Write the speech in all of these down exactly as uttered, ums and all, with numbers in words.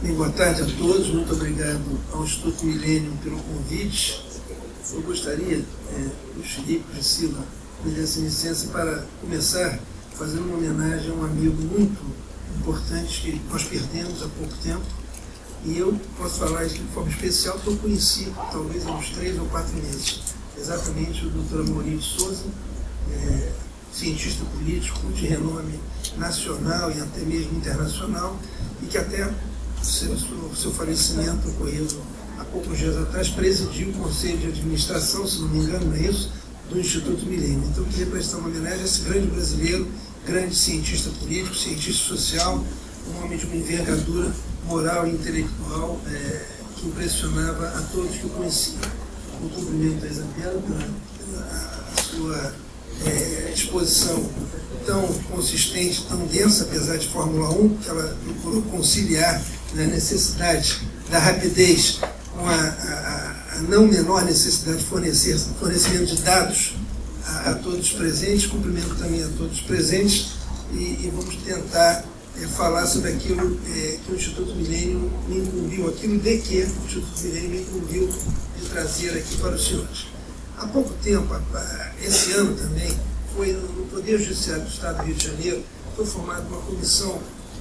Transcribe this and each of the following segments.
Bem, boa tarde a todos, muito obrigado ao Instituto Millennium pelo convite. Eu gostaria, é, o Filipe, Priscila, me dessem licença para começar fazendo uma homenagem a um amigo muito importante que nós perdemos há pouco tempo. E eu posso falar isso de forma especial porque eu conheci talvez há uns três ou quatro meses, exatamente o doutor Amorim de Souza, é, cientista político de renome nacional e até mesmo internacional, e que até o seu, seu falecimento ocorrido há poucos dias atrás presidiu o Conselho de Administração, se não me engano, não é isso, do Instituto Millennium. Então eu queria prestar uma homenagem a esse grande brasileiro, grande cientista político, cientista social, um homem de uma envergadura moral e intelectual é, que impressionava a todos que o conheciam. Um cumprimento a Isabela pela, pela a sua é, exposição tão consistente, tão densa, apesar de Fórmula um, que ela procurou conciliar a necessidade da rapidez com a, a, a não menor necessidade de fornecer fornecimento de dados a, a todos os presentes. Cumprimento também a todos os presentes e, e vamos tentar é, falar sobre aquilo é, que o Instituto Millennium me incumbiu, aquilo de que o Instituto Millennium me incumbiu de trazer aqui para os senhores. Há pouco tempo, esse ano também, foi no Poder Judiciário do Estado do Rio de Janeiro, foi formada uma comissão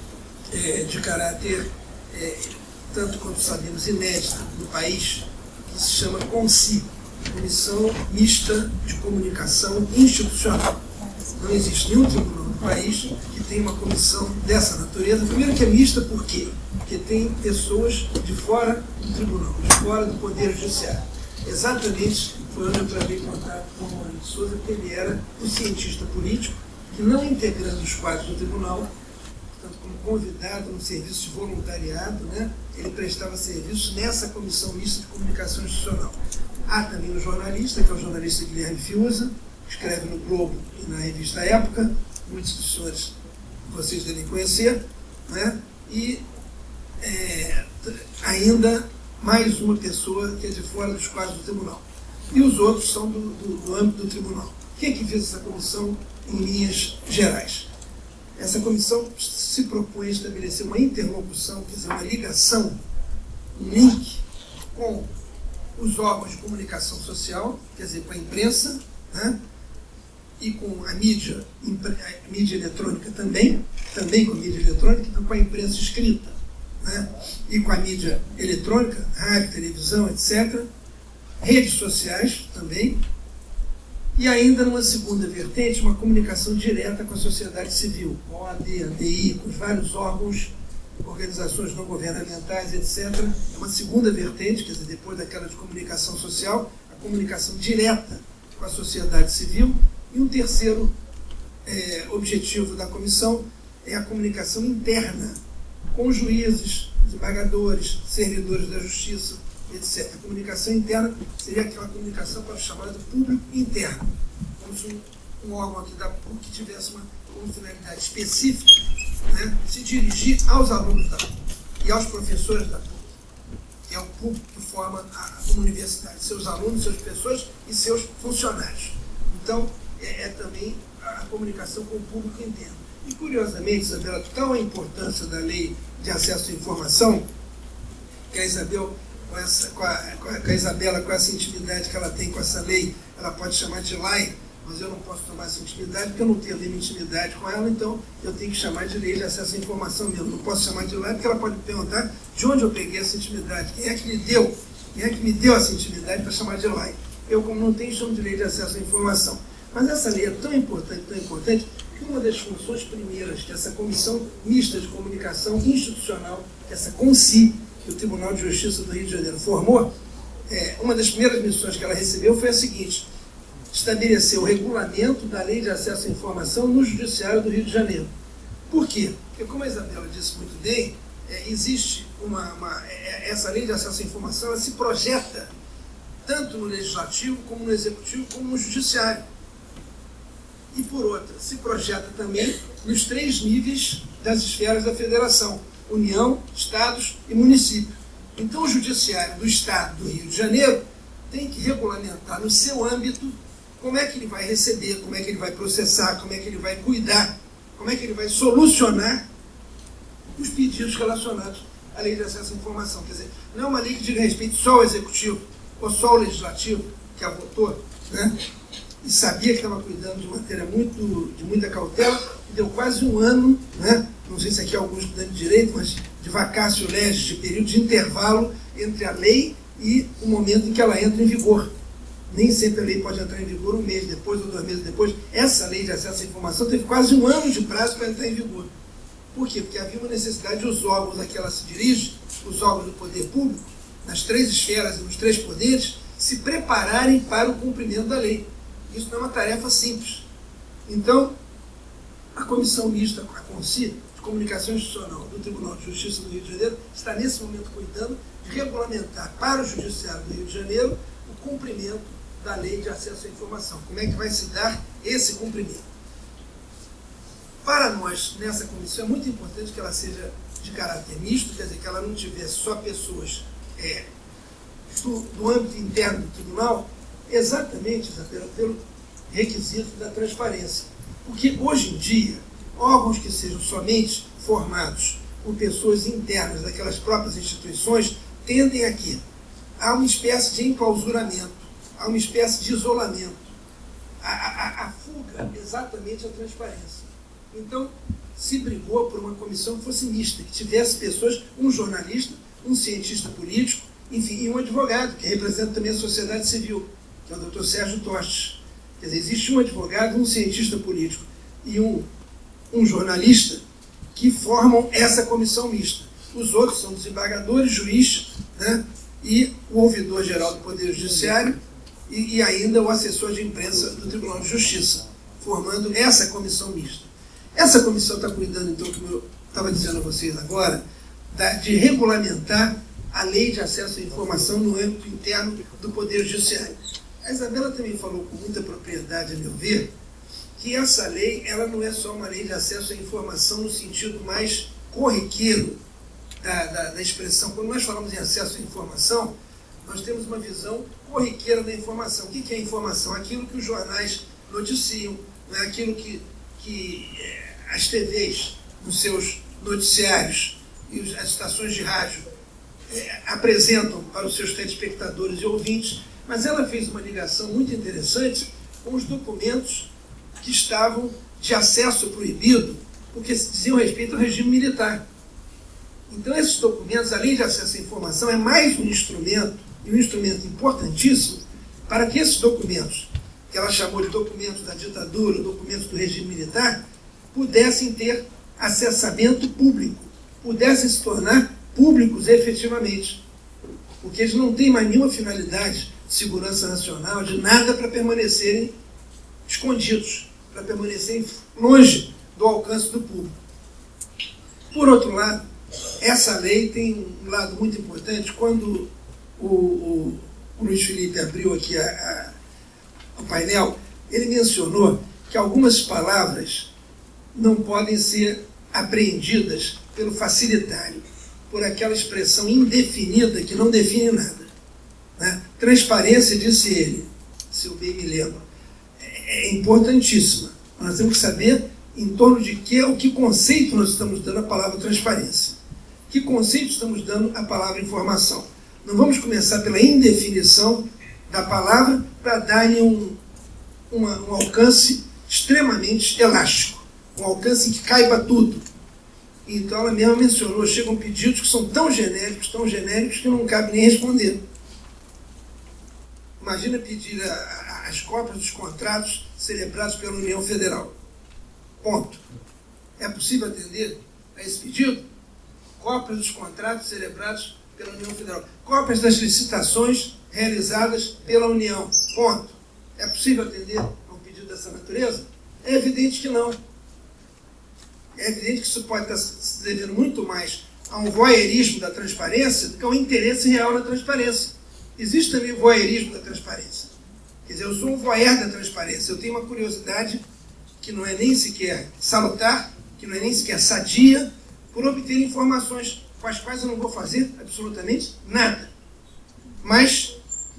é, de caráter, é, tanto quanto sabemos, inédita do país, que se chama CONCI, Comissão Mista de Comunicação Institucional. Não existe nenhum tribunal no país que tenha uma comissão dessa natureza. Primeiro que é mista, por quê? Porque tem pessoas de fora do tribunal, de fora do Poder Judiciário. Exatamente foi onde eu travei contato com o Amorim de Souza, porque ele era um cientista político que, não integrando os quadros do tribunal, portanto, como convidado no serviço de voluntariado, né, ele prestava serviço nessa comissão mista de comunicação institucional. Há também um jornalista, que é o jornalista Guilherme Fiuza, que escreve no Globo e na revista Época, muitos dos senhores vocês devem conhecer, né, e é, ainda mais uma pessoa que é de fora dos quadros do tribunal. E os outros são do, do, do âmbito do tribunal. Quem é que fez essa comissão em linhas gerais? Essa comissão se propõe a estabelecer uma interlocução, quer dizer, uma ligação, um link com os órgãos de comunicação social, quer dizer, com a imprensa, né? E com a mídia, a mídia eletrônica também, também com a mídia eletrônica, e com a imprensa escrita, né? E com a mídia eletrônica, rádio, televisão, etcétera, redes sociais também, e ainda numa segunda vertente, uma comunicação direta com a sociedade civil, com a O A D, a D I, com os vários órgãos, organizações não governamentais, etcétera. É uma segunda vertente, quer dizer, depois daquela de comunicação social, a comunicação direta com a sociedade civil. E um terceiro é, objetivo da comissão é a comunicação interna com juízes, desembargadores, servidores da justiça, etcétera. A comunicação interna seria aquela comunicação para o chamado público interno, como se um, um órgão aqui da P U C que tivesse uma, uma finalidade específica, né, se dirigir aos alunos da P U C e aos professores da P U C, que é o público que forma a, a universidade, seus alunos, seus professores e seus funcionários. Então, é, é também a, a comunicação com o público interno. E, curiosamente, Isabela, tal a importância da lei de acesso à informação, que a Isabel, com, essa, com, a, com, a, com a Isabela, com essa intimidade que ela tem com essa lei, ela pode chamar de lei, mas eu não posso tomar essa intimidade, porque eu não tenho nenhuma intimidade com ela, então eu tenho que chamar de lei de acesso à informação mesmo. Não posso chamar de lei, porque ela pode me perguntar de onde eu peguei essa intimidade, quem é que me deu, quem é que me deu essa intimidade para chamar de lei. Eu, como não tenho, chamo de lei de acesso à informação. Mas essa lei é tão importante, tão importante, que uma das funções primeiras que essa Comissão Mista de Comunicação Institucional, que essa CONCI, que o Tribunal de Justiça do Rio de Janeiro formou, é, uma das primeiras missões que ela recebeu foi a seguinte: estabelecer o regulamento da Lei de Acesso à Informação no Judiciário do Rio de Janeiro. Por quê? Porque, como a Isabela disse muito bem, é, existe uma, uma... É, essa Lei de Acesso à Informação, ela se projeta tanto no Legislativo, como no Executivo, como no Judiciário. E, por outra, se projeta também nos três níveis das esferas da Federação: União, Estados e Município. Então, o Judiciário do Estado do Rio de Janeiro tem que regulamentar no seu âmbito como é que ele vai receber, como é que ele vai processar, como é que ele vai cuidar, como é que ele vai solucionar os pedidos relacionados a lei de acesso à informação. Quer dizer, não é uma lei que diga respeito só ao executivo ou só ao legislativo, que a votou, né? E sabia que estava cuidando de matéria muito, de muita cautela, e deu quase um ano, né? Não sei se aqui é algum estudante de direito, mas de vacácio legis, de período de intervalo entre a lei e o momento em que ela entra em vigor. Nem sempre a lei pode entrar em vigor um mês depois ou dois meses depois. Essa lei de acesso à informação teve quase um ano de prazo para entrar em vigor. Por quê? Porque havia uma necessidade de os órgãos a que ela se dirige, os órgãos do poder público, nas três esferas e nos três poderes, se prepararem para o cumprimento da lei. Isso não é uma tarefa simples. Então, a Comissão Mista, a CONCI, de Comunicação Institucional do Tribunal de Justiça do Rio de Janeiro, está nesse momento cuidando de regulamentar para o Judiciário do Rio de Janeiro o cumprimento da Lei de Acesso à Informação. Como é que vai se dar esse cumprimento? Para nós, nessa comissão, é muito importante que ela seja de caráter misto, quer dizer, que ela não tivesse só pessoas é, do, do âmbito interno do tribunal, exatamente, Isabela, pelo requisito da transparência. Porque, hoje em dia, órgãos que sejam somente formados por pessoas internas daquelas próprias instituições tendem aqui a uma espécie de enclausuramento, a uma espécie de isolamento, a, a, a fuga exatamente à transparência. Então, se brigou por uma comissão que fosse mista, que tivesse pessoas, um jornalista, um cientista político, enfim, e um advogado, que representa também a sociedade civil, que é o doutor Sérgio Tostes. Quer dizer, existe um advogado, um cientista político e um, um jornalista que formam essa comissão mista. Os outros são desembargadores, juiz, né, e o ouvidor-geral do Poder Judiciário e, e ainda o assessor de imprensa do Tribunal de Justiça, formando essa comissão mista. Essa comissão está cuidando, então, como eu estava dizendo a vocês agora, da, de regulamentar a lei de acesso à informação no âmbito interno do Poder Judiciário. A Isabela também falou com muita propriedade, a meu ver, que essa lei ela não é só uma lei de acesso à informação no sentido mais corriqueiro da, da, da expressão. Quando nós falamos em acesso à informação, nós temos uma visão corriqueira da informação. O que é informação? Aquilo que os jornais noticiam, não é aquilo que, que é, as T Vs, nos seus noticiários, e os, as estações de rádio é, apresentam para os seus telespectadores e ouvintes, mas ela fez uma ligação muito interessante com os documentos que estavam de acesso proibido, porque diziam respeito ao regime militar. Então, esses documentos, a lei de acesso à informação, é mais um instrumento, e um instrumento importantíssimo, para que esses documentos, que ela chamou de documentos da ditadura, documentos do regime militar, pudessem ter acessamento público, pudessem se tornar públicos efetivamente. Porque eles não têm mais nenhuma finalidade de segurança nacional, de nada para permanecerem escondidos, para permanecerem longe do alcance do público. Por outro lado, essa lei tem um lado muito importante. Quando o, o, o Luiz Felipe abriu aqui a, a, o painel, ele mencionou que algumas palavras não podem ser apreendidas pelo facilitário, por aquela expressão indefinida que não define nada. Né? Transparência, disse ele, se eu bem me lembro, é, é importantíssima. Nós temos que saber em torno de que, o que conceito nós estamos dando à palavra transparência. Que conceito estamos dando à palavra informação. Não vamos começar pela indefinição da palavra para dar-lhe um, uma, um alcance extremamente elástico, um alcance em que caiba tudo. Então ela mesma mencionou, chegam pedidos que são tão genéricos, tão genéricos, que não cabe nem responder. Imagina pedir a, a, as cópias dos contratos celebrados pela União Federal. Ponto. É possível atender a esse pedido? Cópias dos contratos celebrados pela União Federal. Cópias das licitações realizadas pela União. Ponto. É possível atender a um pedido dessa natureza? É evidente que não. É evidente que isso pode estar se devendo muito mais a um voyeurismo da transparência do que a um interesse real na transparência. Existe também o voyeurismo da transparência. Quer dizer, eu sou um voyeur da transparência. Eu tenho uma curiosidade que não é nem sequer salutar, que não é nem sequer sadia, por obter informações com as quais eu não vou fazer absolutamente nada. Mas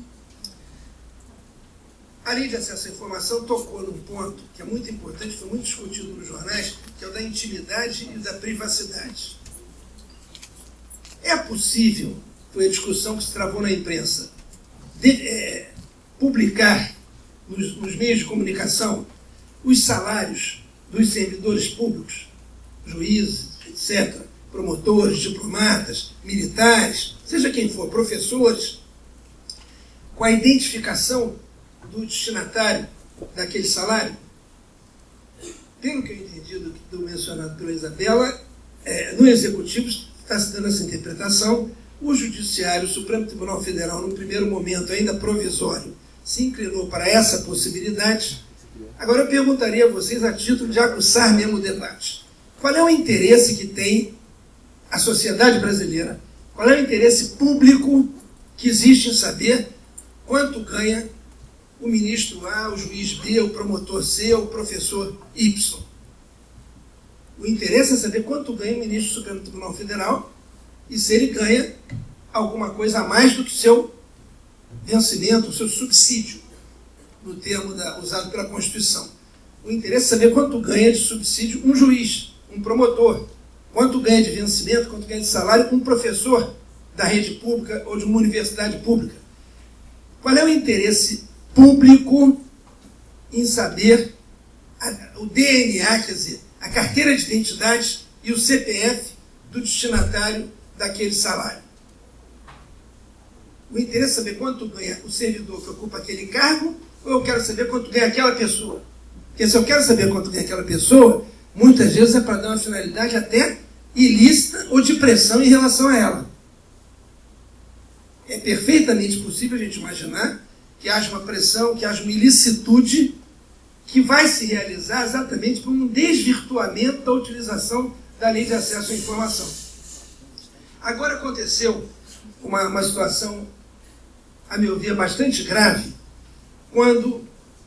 a lei de acesso à informação tocou num ponto que é muito importante, foi muito discutido nos jornais, que é o da intimidade e da privacidade. É possível, foi a discussão que se travou na imprensa, de, é, publicar nos, nos meios de comunicação os salários dos servidores públicos, juízes, etcétera, promotores, diplomatas, militares, seja quem for, professores, com a identificação do destinatário daquele salário? Pelo que eu entendi do, do mencionado pela Isabela, é, no Executivo está se dando essa interpretação. O Judiciário, o Supremo Tribunal Federal, no primeiro momento ainda provisório, se inclinou para essa possibilidade. Agora eu perguntaria a vocês, a título de aguçar mesmo o debate, qual é o interesse que tem a sociedade brasileira, qual é o interesse público que existe em saber quanto ganha o ministro A, o juiz B, o promotor C, o professor Y? O interesse é saber quanto ganha o ministro do Supremo Tribunal Federal e se ele ganha alguma coisa a mais do que o seu vencimento, o seu subsídio, no termo da, usado pela Constituição. O interesse é saber quanto ganha de subsídio um juiz, um promotor, quanto ganha de vencimento, quanto ganha de salário um professor da rede pública ou de uma universidade pública. Qual é o interesse público em saber a, o D N A, quer dizer, a carteira de identidade e o C P F do destinatário daquele salário? O interesse é saber quanto ganha o servidor que ocupa aquele cargo, ou eu quero saber quanto ganha aquela pessoa? Porque se eu quero saber quanto ganha aquela pessoa, muitas vezes é para dar uma finalidade até ilícita ou de pressão em relação a ela. É perfeitamente possível a gente imaginar que haja uma pressão, que haja uma ilicitude que vai se realizar exatamente por um desvirtuamento da utilização da lei de acesso à informação. Agora aconteceu uma, uma situação, a meu ver, bastante grave, quando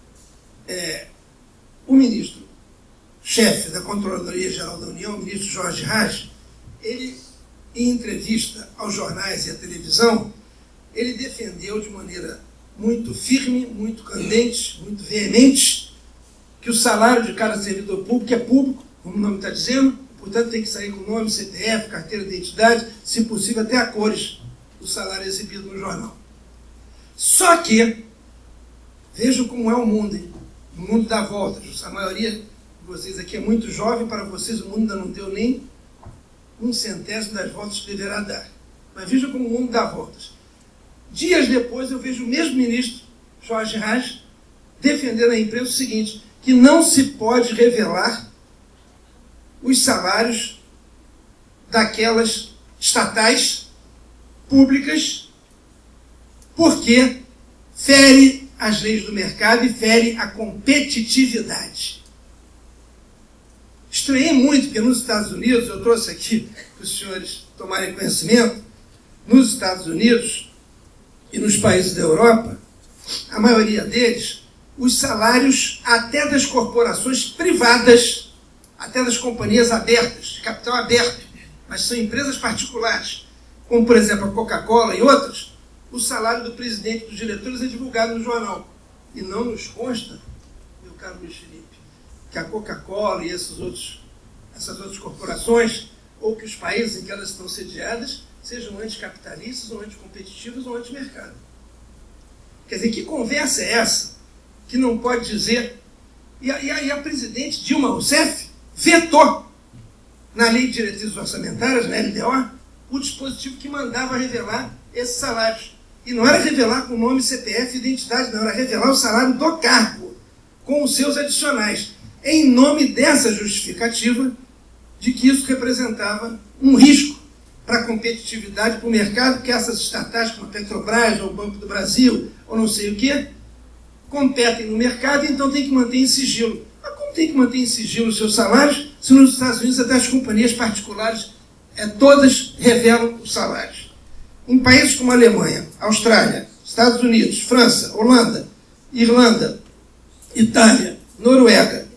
é, o ministro, chefe da Controladoria Geral da União, o ministro Jorge Reis, ele, em entrevista aos jornais e à televisão, ele defendeu de maneira muito firme, muito candente, muito veemente, que o salário de cada servidor público é público, como o nome está dizendo, portanto tem que sair com nome, C P F, carteira de identidade, se possível até a cores do salário exibido no jornal. Só que, vejam como é o mundo, hein? O mundo dá voltas. A maioria de vocês aqui é muito jovem, para vocês o mundo ainda não deu nem um centésimo das voltas que deverá dar. Mas vejam como o mundo dá voltas. Dias depois eu vejo o mesmo ministro, Jorge Reis, defendendo à imprensa o seguinte, que não se pode revelar os salários daquelas estatais públicas porque fere as leis do mercado e fere a competitividade. Estranhei muito, porque nos Estados Unidos, eu trouxe aqui para os senhores tomarem conhecimento, nos Estados Unidos e nos países da Europa, a maioria deles, os salários até das corporações privadas, até das companhias abertas, de capital aberto, mas são empresas particulares, como por exemplo a Coca-Cola e outras, o salário do presidente e dos diretores é divulgado no jornal. E não nos consta, meu caro Luiz Felipe, que a Coca-Cola e esses outros, essas outras corporações, ou que os países em que elas estão sediadas, sejam anticapitalistas, ou anticompetitivos, ou antimercado. Quer dizer, que conversa é essa que não pode dizer... E a, e a, e a presidente Dilma Rousseff vetou na Lei de Diretrizes Orçamentárias, na L D O, o dispositivo que mandava revelar esses salários. E não era revelar com nome, C P F e identidade, não, era revelar o salário do cargo, com os seus adicionais, em nome dessa justificativa de que isso representava um risco para a competitividade, para o mercado, que essas estatais, como a Petrobras, ou o Banco do Brasil, ou não sei o quê, competem no mercado e então tem que manter em sigilo. Mas como tem que manter em sigilo os seus salários, se nos Estados Unidos até as companhias particulares é, todas revelam os salários? Em países como a Alemanha, Austrália, Estados Unidos, França, Holanda, Irlanda, Itália, Noruega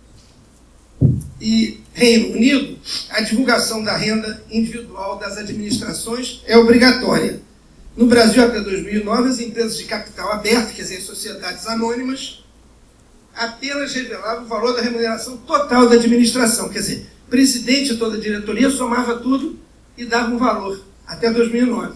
e Reino Unido, a divulgação da renda individual das administrações é obrigatória. No Brasil, até dois mil e nove, as empresas de capital aberto, quer dizer, sociedades anônimas, apenas revelavam o valor da remuneração total da administração. Quer dizer, presidente e toda a diretoria somava tudo e dava um valor até dois mil e nove.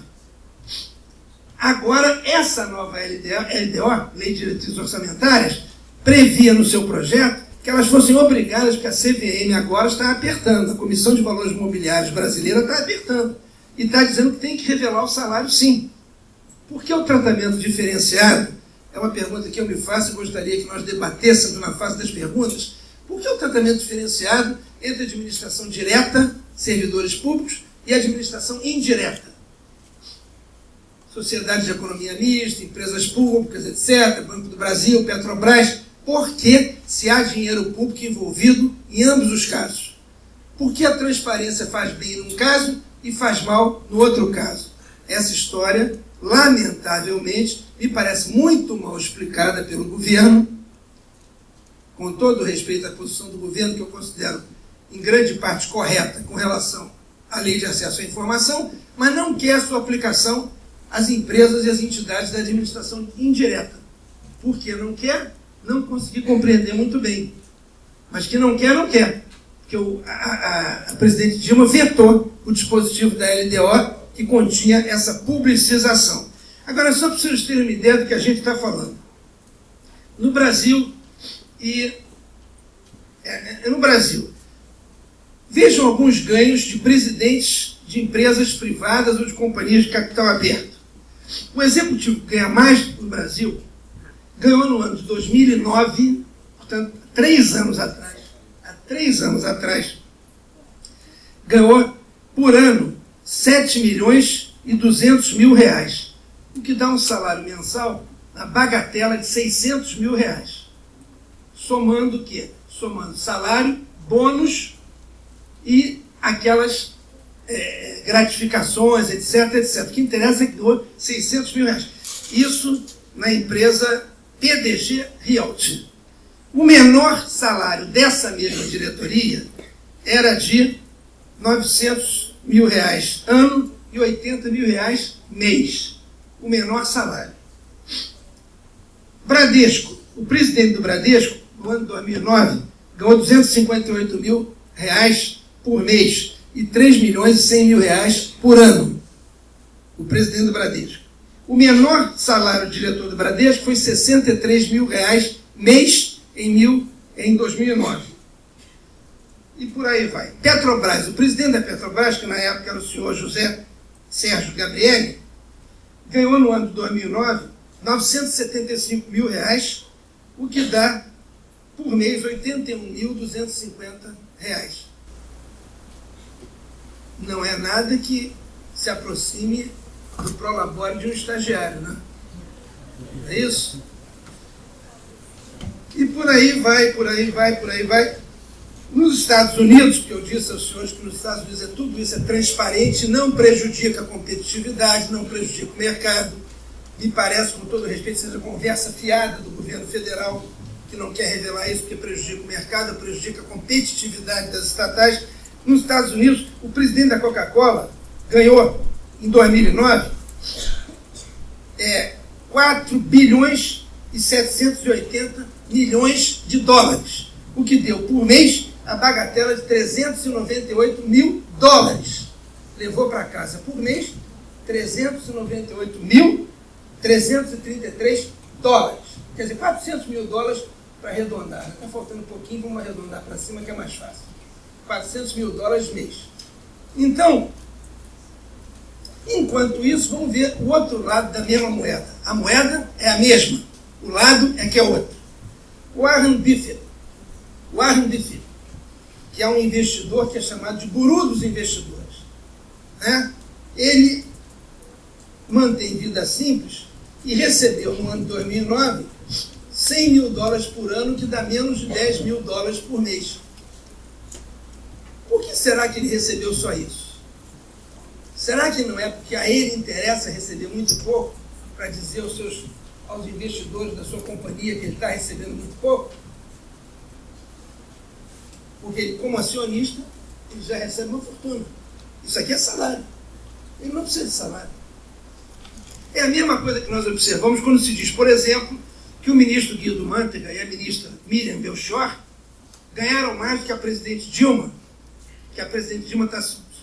Agora, essa nova L D O, Lei de Diretrizes Orçamentárias, previa no seu projeto que elas fossem obrigadas, porque a C V M agora está apertando, a Comissão de Valores Mobiliários brasileira está apertando, e está dizendo que tem que revelar o salário sim. Por que o tratamento diferenciado? É uma pergunta que eu me faço e gostaria que nós debatêssemos na fase das perguntas. Por que o tratamento diferenciado entre administração direta, servidores públicos, e administração indireta? Sociedades de economia mista, empresas públicas, etcétera, Banco do Brasil, Petrobras. Por que se há dinheiro público envolvido em ambos os casos? Por que a transparência faz bem num caso e faz mal no outro caso? Essa história, lamentavelmente, me parece muito mal explicada pelo governo, com todo o respeito à posição do governo, que eu considero em grande parte correta com relação à lei de acesso à informação, mas não quer a sua aplicação às empresas e às entidades da administração indireta. Por que não quer? Não consegui compreender muito bem. Mas que não quer, não quer. Porque o, a, a, a presidente Dilma vetou o dispositivo da L D O que continha essa publicização. Agora, só para vocês terem uma ideia do que a gente está falando. No Brasil, e é, é no Brasil, vejam alguns ganhos de presidentes de empresas privadas ou de companhias de capital aberto. O executivo que ganha mais no Brasil ganhou no ano de dois mil e nove, portanto, três anos atrás, há três anos atrás, ganhou por ano sete milhões e duzentos mil reais, o que dá um salário mensal na bagatela de seiscentos mil reais. Somando o quê? Somando salário, bônus e aquelas é, gratificações, etc, etcétera. O que interessa é que ganhou seiscentos mil reais. Isso na empresa P D G Realty. O menor salário dessa mesma diretoria era de novecentos mil reais ano e oitenta mil reais mês. O menor salário. Bradesco. O presidente do Bradesco, no ano de dois mil e nove, ganhou duzentos e cinquenta e oito mil reais por mês e três milhões e cem mil reais por ano. O presidente do Bradesco. O menor salário do diretor do Bradesco foi sessenta e três mil reais mês em, mil, em dois mil e nove. E por aí vai. Petrobras, o presidente da Petrobras, que na época era o senhor José Sérgio Gabrielli, ganhou no ano de dois mil e nove novecentos e setenta e cinco mil reais, o que dá por mês oitenta e um mil duzentos e cinquenta reais. Não é nada que se aproxime do prolabore de um estagiário, né? É isso? E por aí vai, por aí vai, por aí vai. Nos Estados Unidos, porque eu disse aos senhores que nos Estados Unidos é tudo isso é transparente, não prejudica a competitividade, não prejudica o mercado. Me parece, com todo respeito, seja conversa fiada do governo federal, que não quer revelar isso porque prejudica o mercado, prejudica a competitividade das estatais. Nos Estados Unidos, o presidente da Coca-Cola ganhou, em dois mil e nove, é, quatro bilhões e setecentos e oitenta milhões de dólares, o que deu por mês a bagatela de trezentos e noventa e oito mil dólares. Levou para casa por mês trezentos e noventa e oito mil trezentos e trinta e três dólares. Quer dizer, quatrocentos mil dólares para arredondar. Está faltando um pouquinho, vamos arredondar para cima que é mais fácil. quatrocentos mil dólares mês. Então, enquanto isso, vamos ver o outro lado da mesma moeda. A moeda é a mesma, o lado é que é outro. Warren Buffett, Warren Buffett, que é um investidor que é chamado de guru dos investidores, né? Ele mantém vida simples e recebeu no ano de dois mil e nove cem mil dólares por ano, que dá menos de dez mil dólares por mês. Por que será que ele recebeu só isso? Será que não é porque a ele interessa receber muito pouco para dizer aos, seus, aos investidores da sua companhia que ele está recebendo muito pouco? Porque ele, como acionista, ele já recebe uma fortuna. Isso aqui é salário. Ele não precisa de salário. É a mesma coisa que nós observamos quando se diz, por exemplo, que o ministro Guido Mantega e a ministra Miriam Belchior ganharam mais do que a presidente Dilma, que a presidente Dilma está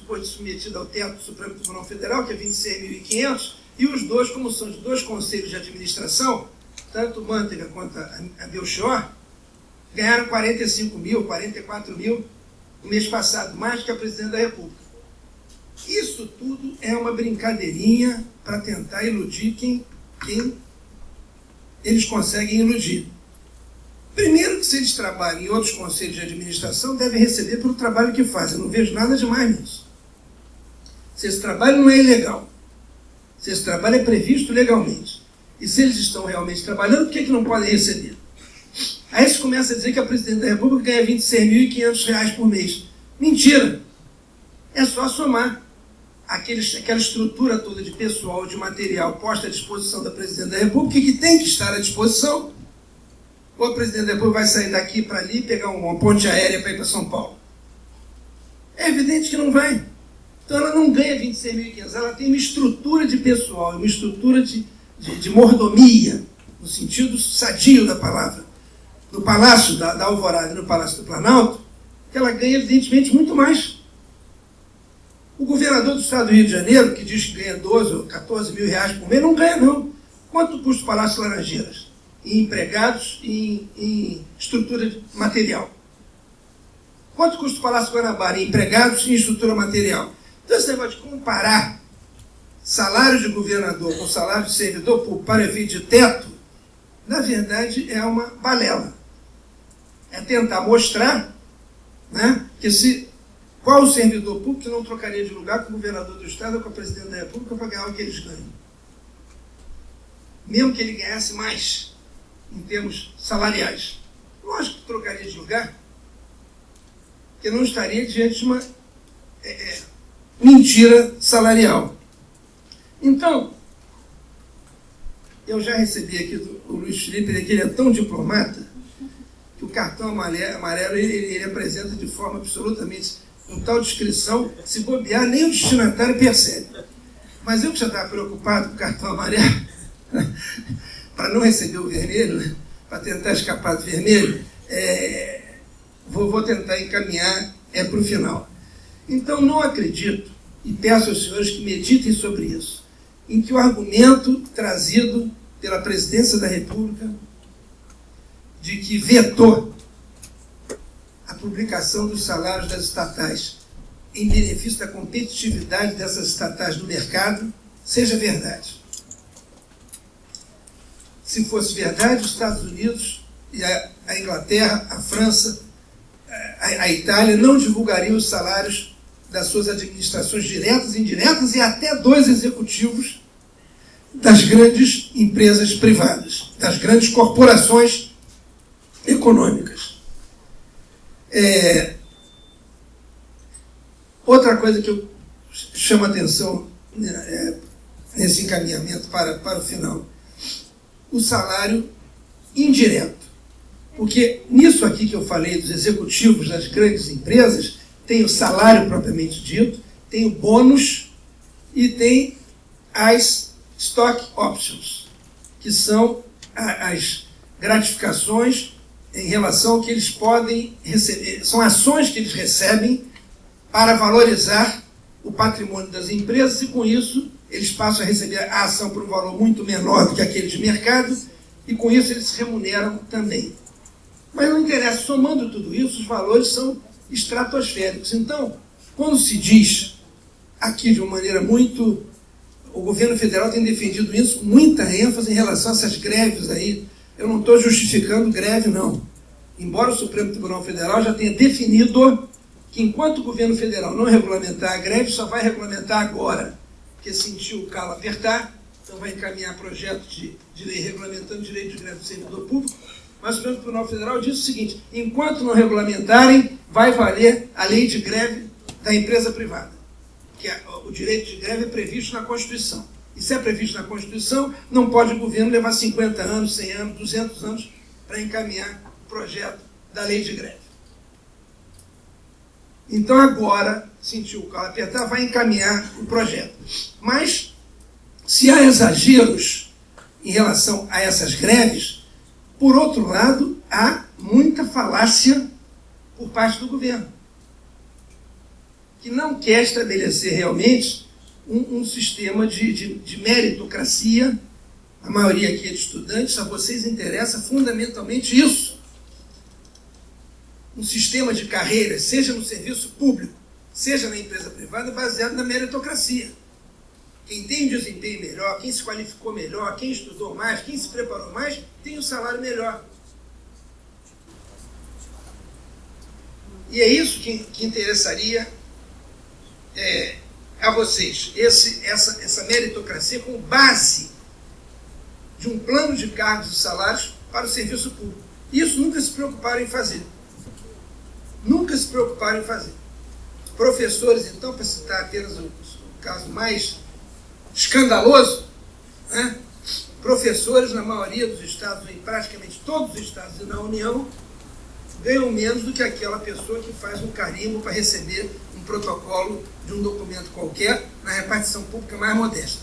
depois de submetido ao teto do Supremo Tribunal Federal, que é vinte e seis mil e quinhentos, e os dois, como são de dois conselhos de administração, tanto Manteiga quanto a Belchior, ganharam quarenta e cinco mil, quarenta e quatro mil no mês passado, mais que a presidente da República. Isso tudo é uma brincadeirinha para tentar iludir quem, quem eles conseguem iludir. Primeiro que se eles trabalham em outros conselhos de administração, devem receber pelo trabalho que fazem. Eu não vejo nada demais nisso. Se esse trabalho não é ilegal, se esse trabalho é previsto legalmente, e se eles estão realmente trabalhando, por que, que não podem receber? Aí eles começam a dizer que a presidente da República ganha vinte e seis mil e quinhentos reais por mês. Mentira! É só somar aqueles, aquela estrutura toda de pessoal, de material posta à disposição da presidente da República, que tem que estar à disposição. Ou a presidente da República vai sair daqui para ali e pegar uma ponte aérea para ir para São Paulo? É evidente que não vai. Então ela não ganha vinte e seis mil e quinhentos, ela tem uma estrutura de pessoal, uma estrutura de, de, de mordomia, no sentido sadio da palavra, no Palácio da, da Alvorada e no Palácio do Planalto, que ela ganha, evidentemente, muito mais. O governador do estado do Rio de Janeiro, que diz que ganha doze ou quatorze mil reais por mês, não ganha, não. Quanto custa o Palácio Laranjeiras? Em empregados e em, em estrutura de material. Quanto custa o Palácio Guanabara? Em empregados e em estrutura material. Então, esse negócio de comparar salário de governador com salário de servidor público para efeito de teto, na verdade, é uma balela. É tentar mostrar, né, que se, qual o servidor público que não trocaria de lugar com o governador do estado ou com a presidente da República para ganhar o que eles ganham. Mesmo que ele ganhasse mais, em termos salariais. Lógico que trocaria de lugar, porque não estaria diante de uma é, é, mentira salarial. Então, eu já recebi aqui do o Luiz Felipe, ele, que ele é tão diplomata, que o cartão amarelo, amarelo ele, ele apresenta de forma absolutamente, com tal descrição, se bobear, nem o destinatário percebe. Mas eu que já estava preocupado com o cartão amarelo, para não receber o vermelho, né, para tentar escapar do vermelho, é, vou, vou tentar encaminhar é, para o final. Então, não acredito, e peço aos senhores que meditem sobre isso, em que o argumento trazido pela presidência da República de que vetou a publicação dos salários das estatais em benefício da competitividade dessas estatais no mercado seja verdade. Se fosse verdade, os Estados Unidos e a, a Inglaterra, a França, a, a Itália não divulgariam os salários das suas administrações diretas e indiretas e até dois executivos das grandes empresas privadas, das grandes corporações econômicas. É, outra coisa que eu chamo a atenção, né, é, nesse encaminhamento para, para o final, o salário indireto. Porque nisso aqui que eu falei dos executivos das grandes empresas, tem o salário propriamente dito, tem o bônus e tem as stock options, que são as gratificações em relação ao que eles podem receber. São ações que eles recebem para valorizar o patrimônio das empresas e, com isso, eles passam a receber a ação por um valor muito menor do que aquele de mercado e, com isso, eles se remuneram também. Mas não interessa, somando tudo isso, os valores são estratosféricos. Então, quando se diz aqui de uma maneira muito... O governo federal tem defendido isso com muita ênfase em relação a essas greves aí. Eu não estou justificando greve, não. Embora o Supremo Tribunal Federal já tenha definido que, enquanto o governo federal não regulamentar a greve, só vai regulamentar agora, porque sentiu o calo apertar, então vai encaminhar projeto de, de lei regulamentando o direito de greve do servidor público. Mas o Supremo Tribunal Federal diz o seguinte: enquanto não regulamentarem, vai valer a lei de greve da empresa privada. Que o direito de greve é previsto na Constituição. E se é previsto na Constituição, não pode o governo levar cinquenta anos, cem anos, duzentos anos para encaminhar o projeto da lei de greve. Então agora, sentiu o calo apertar, vai encaminhar o projeto. Mas, se há exageros em relação a essas greves, por outro lado, há muita falácia por parte do governo. que não quer estabelecer realmente um, um sistema de, de, de meritocracia. A maioria aqui é de estudantes, a vocês interessa fundamentalmente isso. Um sistema de carreiras, seja no serviço público, seja na empresa privada, baseado na meritocracia. Quem tem um desempenho melhor, quem se qualificou melhor, quem estudou mais, quem se preparou mais, tem um salário melhor. E é isso que, que interessaria é, a vocês, esse, essa, essa meritocracia como base de um plano de cargos e salários para o serviço público. Isso nunca se preocuparam em fazer. Nunca se preocuparam em fazer. Professores, então, para citar apenas o, o caso mais escandaloso, né? Professores, na maioria dos estados, em praticamente todos os estados e na União, ganham menos do que aquela pessoa que faz um carimbo para receber um protocolo de um documento qualquer na repartição pública mais modesta.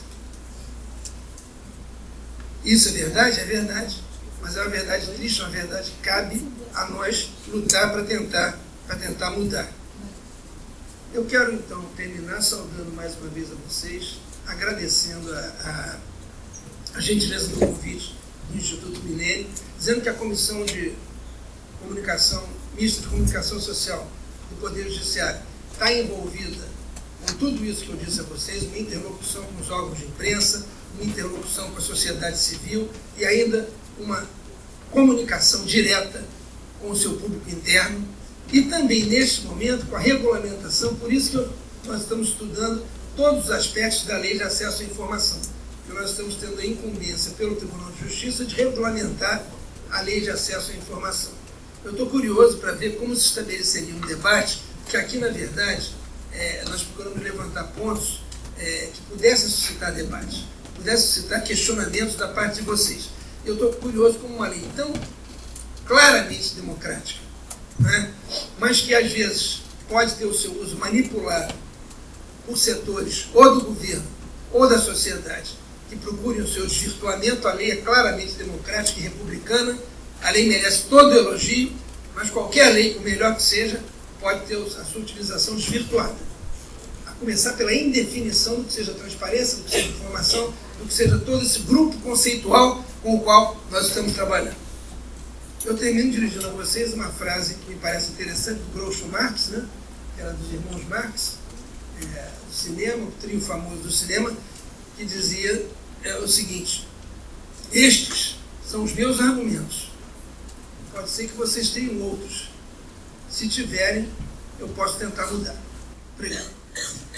Isso é verdade? É verdade. Mas é uma verdade triste, uma verdade que cabe a nós lutar para tentar, para tentar mudar. Eu quero, então, terminar saudando mais uma vez a vocês, agradecendo a, a, a gentileza do convite do Instituto Milênio, dizendo que a Comissão de Comunicação, Mista de Comunicação Social do Poder Judiciário está envolvida com tudo isso que eu disse a vocês, uma interlocução com os órgãos de imprensa, uma interlocução com a sociedade civil e ainda uma comunicação direta com o seu público interno e também, neste momento, com a regulamentação, por isso que eu, nós estamos estudando todos os aspectos da Lei de Acesso à Informação, que nós estamos tendo a incumbência pelo Tribunal de Justiça de regulamentar a Lei de Acesso à Informação. Eu estou curioso para ver como se estabeleceria um debate, que aqui, na verdade, é, nós procuramos levantar pontos é, que pudessem suscitar debate, pudessem suscitar questionamentos da parte de vocês. Eu estou curioso como uma lei tão claramente democrática, né? Mas que às vezes pode ter o seu uso manipulado por setores ou do governo ou da sociedade que procurem o seu desvirtuamento. A lei é claramente democrática e republicana, a lei merece todo elogio, mas qualquer lei, por melhor que seja, pode ter a sua utilização desvirtuada. A começar pela indefinição do que seja transparência, do que seja informação, do que seja todo esse grupo conceitual com o qual nós estamos trabalhando. Eu termino dirigindo a vocês uma frase que me parece interessante do Groucho Marx, né? Que era dos irmãos Marx, é, do cinema, o trio famoso do cinema, que dizia é, o seguinte: estes são os meus argumentos. Pode ser que vocês tenham outros. Se tiverem, eu posso tentar mudar. Obrigado.